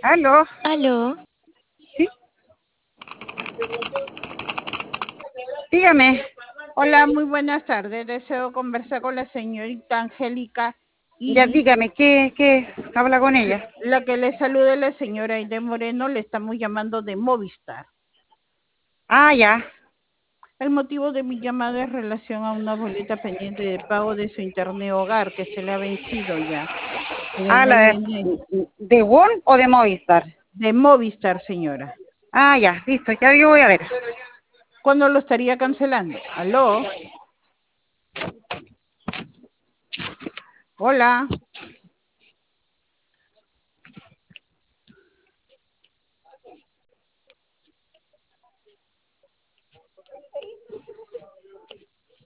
Aló, Aló, sí, dígame. Hola, muy buenas tardes. Deseo conversar con la señorita Angélica Ya Iris. dígame, ¿qué habla con ella? La que le salude la señora Aide Moreno, le estamos llamando de Movistar. Ah, ya. El motivo de mi llamada es relación a una boleta pendiente de pago de su internet hogar que se le ha vencido ya en el Ah, mes de enero. ¿de WON o de Movistar? De Movistar, señora. Ah, ya, listo, ya yo voy a ver. ¿Cuándo lo estaría cancelando? ¿Aló? Hola.